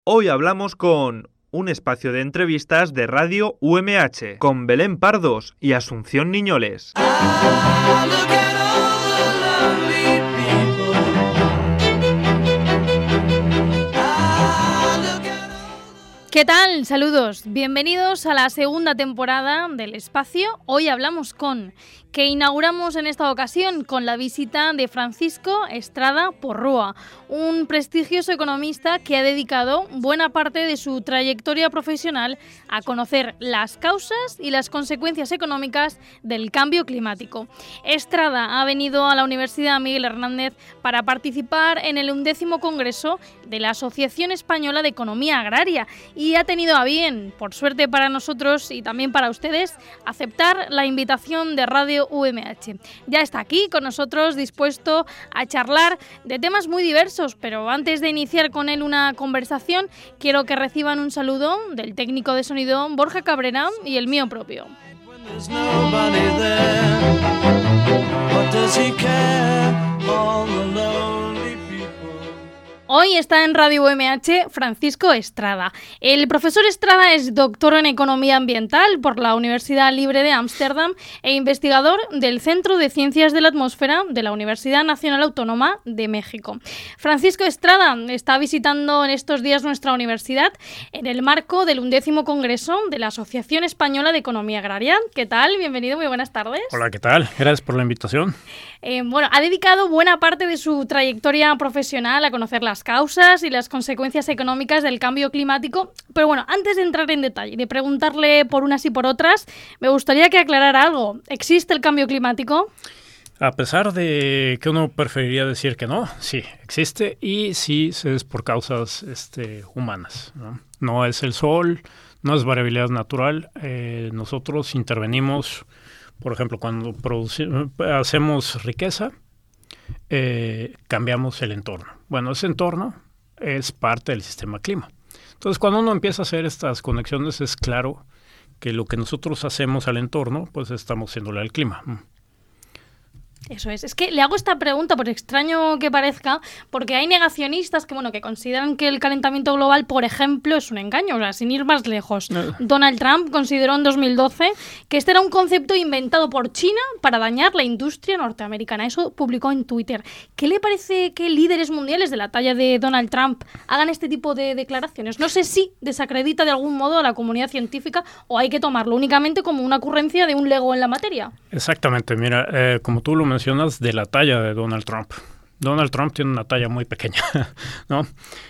Hoy hablamos con un espacio de entrevistas de Radio UMH con Belén Pardos y Asunción Niñoles. ¿Qué tal? Saludos. Bienvenidos a la segunda temporada del espacio. Hoy hablamos con, que inauguramos en esta ocasión con la visita de Francisco Estrada Porrúa, un prestigioso economista que ha dedicado buena parte de su trayectoria profesional a conocer las causas y las consecuencias económicas del cambio climático. Estrada ha venido a la Universidad Miguel Hernández para participar en el 11º Congreso de la Asociación Española de Economía Agraria y ha tenido a bien, por suerte para nosotros y también para ustedes, aceptar la invitación de Radio UMH. Ya está aquí con nosotros, dispuesto a charlar de temas muy diversos, pero antes de iniciar con él una conversación, quiero que reciban un saludo del técnico de sonido Borja Cabrera y el mío propio. Hoy está en Radio UMH Francisco Estrada. El profesor Estrada es doctor en Economía Ambiental por la Universidad Libre de Ámsterdam e investigador del Centro de Ciencias de la Atmósfera de la Universidad Nacional Autónoma de México. Francisco Estrada está visitando en estos días nuestra universidad en el marco del 11º Congreso de la Asociación Española de Economía Agraria. ¿Qué tal? Bienvenido, muy buenas tardes. Hola, ¿qué tal? Gracias por la invitación. Ha dedicado buena parte de su trayectoria profesional a conocer las causas y las consecuencias económicas del cambio climático. Pero bueno, antes de entrar en detalle y de preguntarle por unas y por otras, me gustaría que aclarara algo. ¿Existe el cambio climático? A pesar de que uno preferiría decir que no, sí, existe y sí es por causas humanas, ¿no? No es el sol, no es variabilidad natural. Nosotros intervenimos, por ejemplo, cuando hacemos riqueza, cambiamos el entorno. Bueno, ese entorno es parte del sistema clima. Entonces, cuando uno empieza a hacer estas conexiones, es claro que lo que nosotros hacemos al entorno, pues estamos haciéndole al clima. Eso es. Es que le hago esta pregunta, por extraño que parezca, porque hay negacionistas que consideran que el calentamiento global, por ejemplo, es un engaño. O sea, sin ir más lejos. Donald Trump consideró en 2012 que este era un concepto inventado por China para dañar la industria norteamericana. Eso publicó en Twitter. ¿Qué le parece que líderes mundiales de la talla de Donald Trump hagan este tipo de declaraciones? No sé si desacredita de algún modo a la comunidad científica o hay que tomarlo únicamente como una ocurrencia de un lego en la materia. Exactamente. Mira, como tú lo mencionas, de la talla de Donald Trump. Donald Trump tiene una talla muy pequeña, ¿no?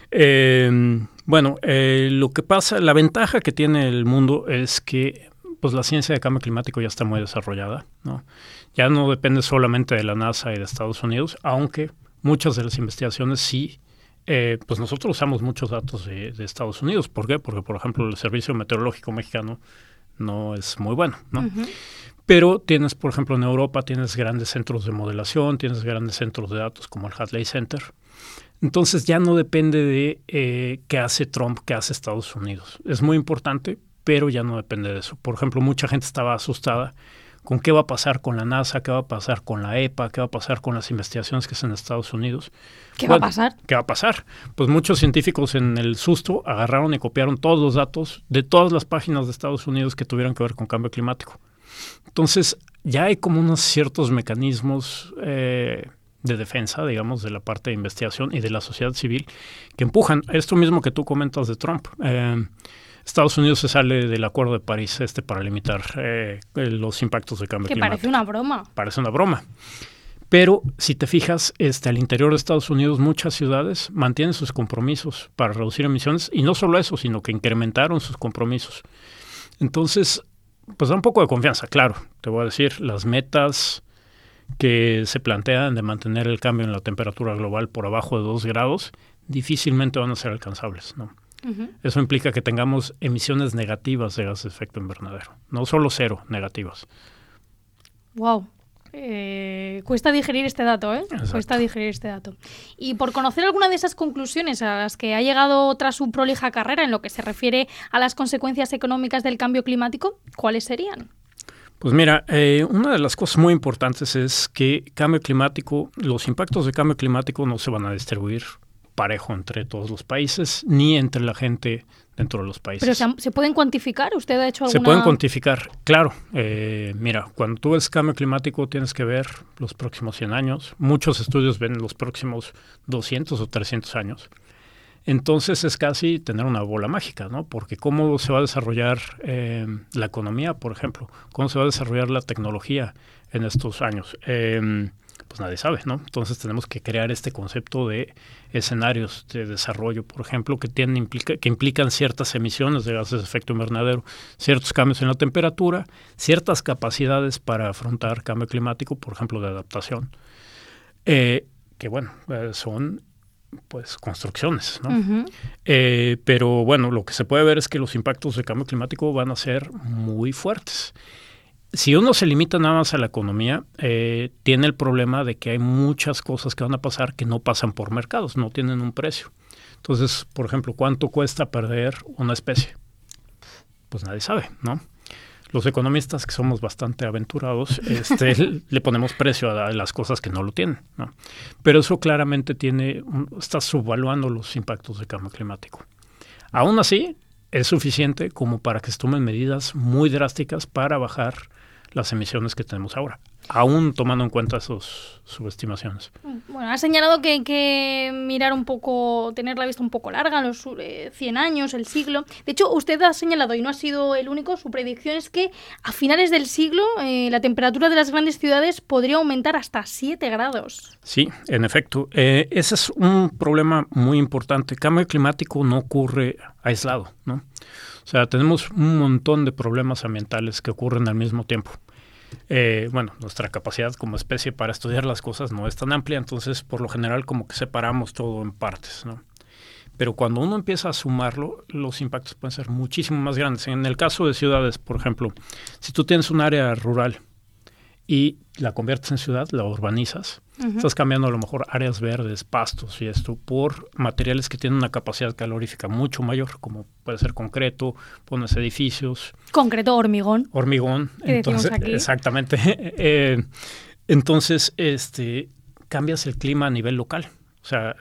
Lo que pasa, la ventaja que tiene el mundo es que pues la ciencia de cambio climático ya está muy desarrollada, ¿no? Ya no depende solamente de la NASA y de Estados Unidos, aunque muchas de las investigaciones sí, pues nosotros usamos muchos datos de Estados Unidos. ¿Por qué? Porque, por ejemplo, el Servicio Meteorológico Mexicano no es muy bueno, ¿no? Uh-huh. Pero tienes, por ejemplo, en Europa tienes grandes centros de modelación, tienes grandes centros de datos como el Hadley Center. Entonces ya no depende de qué hace Trump, qué hace Estados Unidos. Es muy importante, pero ya no depende de eso. Por ejemplo, mucha gente estaba asustada con qué va a pasar con la NASA, qué va a pasar con la EPA, qué va a pasar con las investigaciones que hacen en Estados Unidos. ¿Qué va a pasar? ¿Qué va a pasar? Pues muchos científicos en el susto agarraron y copiaron todos los datos de todas las páginas de Estados Unidos que tuvieran que ver con cambio climático. Entonces, ya hay como unos ciertos mecanismos de defensa, digamos, de la parte de investigación y de la sociedad civil que empujan esto mismo que tú comentas de Trump. Estados Unidos se sale del Acuerdo de París para limitar los impactos del cambio climático. Que parece una broma. Parece una broma. Pero si te fijas, al interior de Estados Unidos muchas ciudades mantienen sus compromisos para reducir emisiones y no solo eso, sino que incrementaron sus compromisos. Entonces, pues da un poco de confianza, claro. Te voy a decir, las metas que se plantean de mantener el cambio en la temperatura global por abajo de 2 grados difícilmente van a ser alcanzables, ¿no? Uh-huh. Eso implica que tengamos emisiones negativas de gases de efecto invernadero, no solo 0, negativas. Wow. Cuesta digerir este dato, ¿eh? Exacto. Cuesta digerir este dato. Y por conocer alguna de esas conclusiones a las que ha llegado tras su prolija carrera en lo que se refiere a las consecuencias económicas del cambio climático, ¿cuáles serían? Pues mira, una de las cosas muy importantes es que cambio climático, los impactos de cambio climático no se van a distribuir parejo entre todos los países, ni entre la gente dentro de los países. ¿Pero se pueden cuantificar? ¿Usted ha hecho alguna...? Se pueden cuantificar, claro. Mira, cuando tú ves cambio climático tienes que ver los próximos 100 años. Muchos estudios ven los próximos 200 o 300 años. Entonces es casi tener una bola mágica, ¿no? Porque cómo se va a desarrollar la economía, por ejemplo, cómo se va a desarrollar la tecnología en estos años. Pues nadie sabe, ¿no? Entonces tenemos que crear este concepto de escenarios de desarrollo, por ejemplo, que implican ciertas emisiones de gases de efecto invernadero, ciertos cambios en la temperatura, ciertas capacidades para afrontar cambio climático, por ejemplo, de adaptación, que bueno, son pues construcciones, ¿no? Uh-huh. Pero bueno, lo que se puede ver es que los impactos del cambio climático van a ser muy fuertes. Si uno se limita nada más a la economía, tiene el problema de que hay muchas cosas que van a pasar que no pasan por mercados, no tienen un precio. Entonces, por ejemplo, ¿cuánto cuesta perder una especie? Pues nadie sabe, ¿no? Los economistas, que somos bastante aventurados, le ponemos precio a las cosas que no lo tienen, ¿no? Pero eso claramente está subvaluando los impactos del cambio climático. Aún así, es suficiente como para que se tomen medidas muy drásticas para bajar las emisiones que tenemos ahora, aún tomando en cuenta esas subestimaciones. Bueno, ha señalado que hay que mirar un poco, tener la vista un poco larga, los 100 años, el siglo. De hecho, usted ha señalado, y no ha sido el único, su predicción es que a finales del siglo la temperatura de las grandes ciudades podría aumentar hasta 7 grados. Sí, en efecto. Ese es un problema muy importante. El cambio climático no ocurre aislado, ¿no? O sea, tenemos un montón de problemas ambientales que ocurren al mismo tiempo. Bueno, nuestra capacidad como especie para estudiar las cosas no es tan amplia, entonces por lo general como que separamos todo en partes, ¿no? Pero cuando uno empieza a sumarlo, los impactos pueden ser muchísimo más grandes. En el caso de ciudades, por ejemplo, si tú tienes un área rural y la conviertes en ciudad, la urbanizas, uh-huh, estás cambiando a lo mejor áreas verdes, pastos y esto por materiales que tienen una capacidad calorífica mucho mayor, como puede ser concreto, pones edificios. Concreto, hormigón. Hormigón, entonces, exactamente. Entonces, cambias el clima a nivel local. O sea,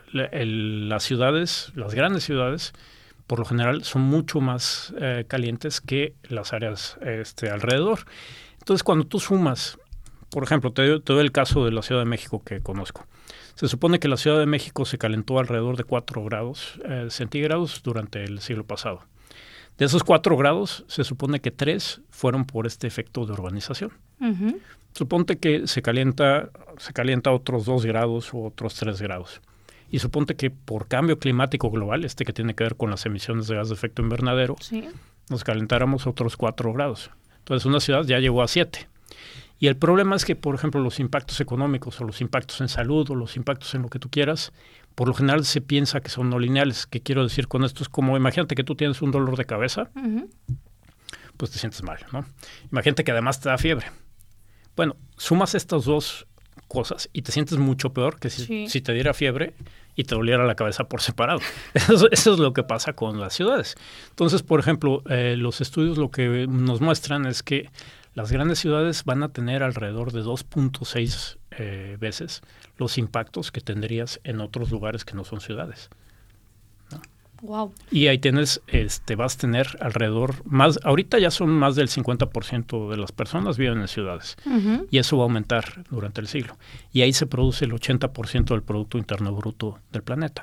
las ciudades, las grandes ciudades, por lo general son mucho más calientes que las áreas alrededor. Entonces, cuando tú sumas, por ejemplo, te doy el caso de la Ciudad de México que conozco. Se supone que la Ciudad de México se calentó alrededor de 4 grados centígrados durante el siglo pasado. De esos 4 grados, se supone que 3 fueron por este efecto de urbanización. Uh-huh. Suponte que se calienta otros 2 grados o otros 3 grados. Y suponte que por cambio climático global, que tiene que ver con las emisiones de gas de efecto invernadero, sí, nos calentáramos otros 4 grados. Entonces una ciudad ya llegó a 7. Y el problema es que, por ejemplo, los impactos económicos o los impactos en salud o los impactos en lo que tú quieras, por lo general se piensa que son no lineales. ¿Qué quiero decir con esto? Es como, imagínate que tú tienes un dolor de cabeza, uh-huh, pues te sientes mal, ¿no? Imagínate que además te da fiebre. Bueno, sumas estas dos cosas y te sientes mucho peor que si te diera fiebre y te doliera la cabeza por separado. Eso es lo que pasa con las ciudades. Entonces, por ejemplo, los estudios lo que nos muestran es que las grandes ciudades van a tener alrededor de 2.6 veces los impactos que tendrías en otros lugares que no son ciudades, ¿no? Wow. Y ahí vas a tener alrededor, ahorita ya son más del 50% de las personas viven en ciudades, uh-huh, y eso va a aumentar durante el siglo. Y ahí se produce el 80% del Producto Interno Bruto del planeta.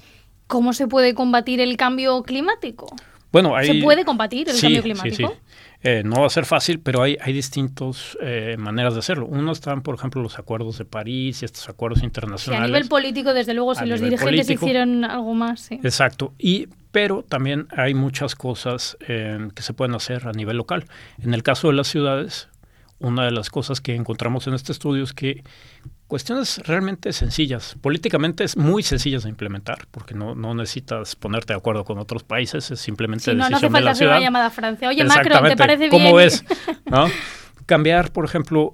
¿Cómo se puede combatir el cambio climático? Bueno, ¿Se puede combatir el cambio climático? Sí. No va a ser fácil, pero hay distintas maneras de hacerlo. Uno están, por ejemplo, los acuerdos de París y estos acuerdos internacionales. Sí, a nivel político, desde luego, si los dirigentes hicieron algo más. Sí. Exacto. Pero también hay muchas cosas que se pueden hacer a nivel local. En el caso de las ciudades, una de las cosas que encontramos en este estudio es que cuestiones realmente sencillas, políticamente es muy sencillas de implementar, porque no necesitas ponerte de acuerdo con otros países, es simplemente decisión de la ciudad. No hace falta hacer una llamada a Francia. Oye, Macron, ¿te parece bien? ¿Cómo ves? ¿No? Cambiar, por ejemplo,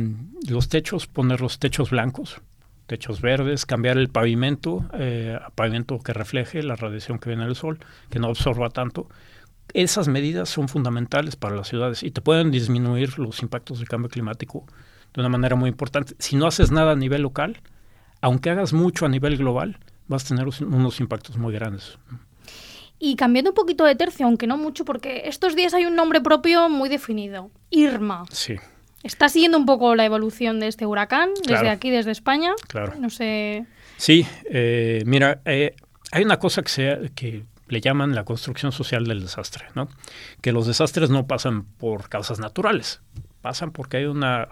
los techos, poner los techos blancos, techos verdes, cambiar el pavimento, a pavimento que refleje la radiación que viene del sol, que no absorba tanto. Esas medidas son fundamentales para las ciudades y te pueden disminuir los impactos del cambio climático de una manera muy importante. Si no haces nada a nivel local, aunque hagas mucho a nivel global, vas a tener unos impactos muy grandes. Y cambiando un poquito de tercio, aunque no mucho, porque estos días hay un nombre propio muy definido, Irma. Sí. ¿Está siguiendo un poco la evolución de este huracán desde aquí, desde España? Claro. No sé. Sí, mira, hay una cosa que le llaman la construcción social del desastre, ¿no? Que los desastres no pasan por causas naturales, pasan porque hay una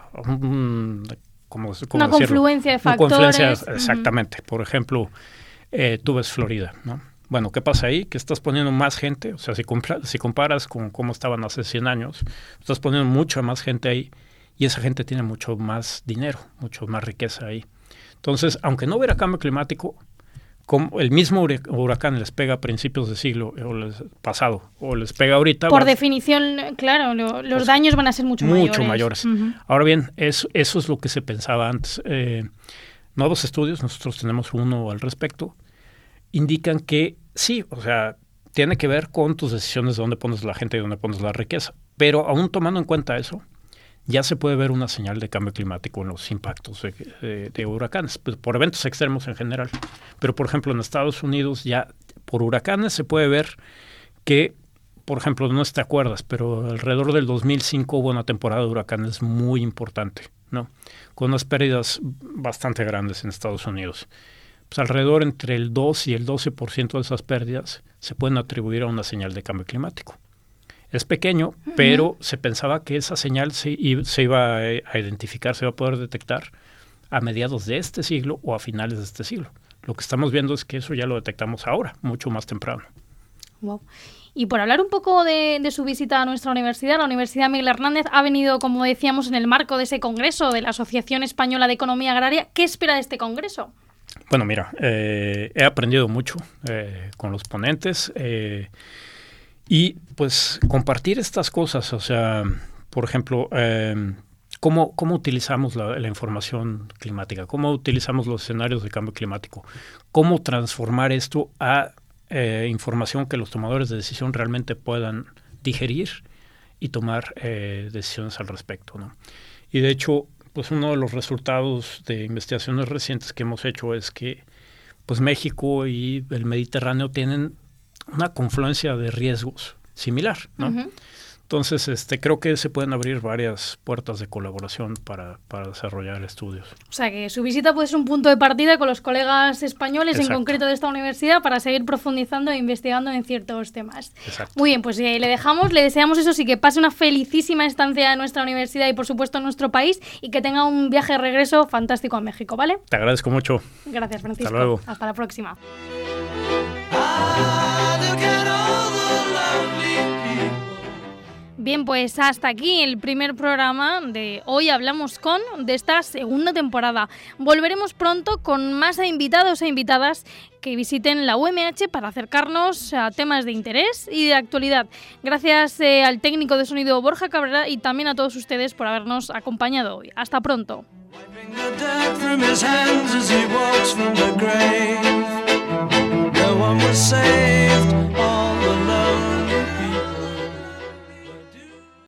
confluencia de factores. Una confluencia, exactamente. Por ejemplo, tú ves Florida, ¿no? Bueno, ¿qué pasa ahí? Que estás poniendo más gente, o sea, si comparas con cómo estaban hace 100 años, estás poniendo mucha más gente ahí y esa gente tiene mucho más dinero, mucho más riqueza ahí. Entonces, aunque no hubiera cambio climático, como el mismo huracán les pega a principios de siglo pasado o les pega ahorita. Por definición, claro, los daños van a ser mucho mayores. Uh-huh. Ahora bien, eso es lo que se pensaba antes. Nuevos estudios, nosotros tenemos uno al respecto, indican que sí, o sea, tiene que ver con tus decisiones de dónde pones la gente y dónde pones la riqueza. Pero aún tomando en cuenta eso, ya se puede ver una señal de cambio climático en los impactos de huracanes, pues por eventos extremos en general. Pero, por ejemplo, en Estados Unidos ya por huracanes se puede ver que, por ejemplo, no sé si te acuerdas, pero alrededor del 2005 hubo una temporada de huracanes muy importante, ¿no? Con unas pérdidas bastante grandes en Estados Unidos. Pues alrededor entre el 2 y el 12% de esas pérdidas se pueden atribuir a una señal de cambio climático. Es pequeño, pero se pensaba que esa señal se iba a identificar, se iba a poder detectar a mediados de este siglo o a finales de este siglo. Lo que estamos viendo es que eso ya lo detectamos ahora, mucho más temprano. Wow. Y por hablar un poco de su visita a nuestra universidad, la Universidad Miguel Hernández ha venido, como decíamos, en el marco de ese congreso de la Asociación Española de Economía Agraria. ¿Qué espera de este congreso? Bueno, mira, he aprendido mucho con los ponentes y pues compartir estas cosas, o sea, por ejemplo, cómo utilizamos la información climática, cómo utilizamos los escenarios de cambio climático, cómo transformar esto a información que los tomadores de decisión realmente puedan digerir y tomar decisiones al respecto, ¿no? Y de hecho, pues uno de los resultados de investigaciones recientes que hemos hecho es que pues México y el Mediterráneo tienen una confluencia de riesgos similar, ¿no? Uh-huh. Entonces, creo que se pueden abrir varias puertas de colaboración para desarrollar estudios. O sea, que su visita puede ser un punto de partida con los colegas españoles, exacto, en concreto de esta universidad, para seguir profundizando e investigando en ciertos temas. Exacto. Muy bien, pues le deseamos eso sí, que pase una felicísima estancia en nuestra universidad y, por supuesto, en nuestro país, y que tenga un viaje de regreso fantástico a México, ¿vale? Te agradezco mucho. Gracias, Francisco. Hasta luego. Hasta la próxima. Bien, pues hasta aquí el primer programa de Hoy Hablamos Con de esta segunda temporada. Volveremos pronto con más invitados e invitadas que visiten la UMH para acercarnos a temas de interés y de actualidad. Gracias al técnico de sonido Borja Cabrera y también a todos ustedes por habernos acompañado hoy. Hasta pronto.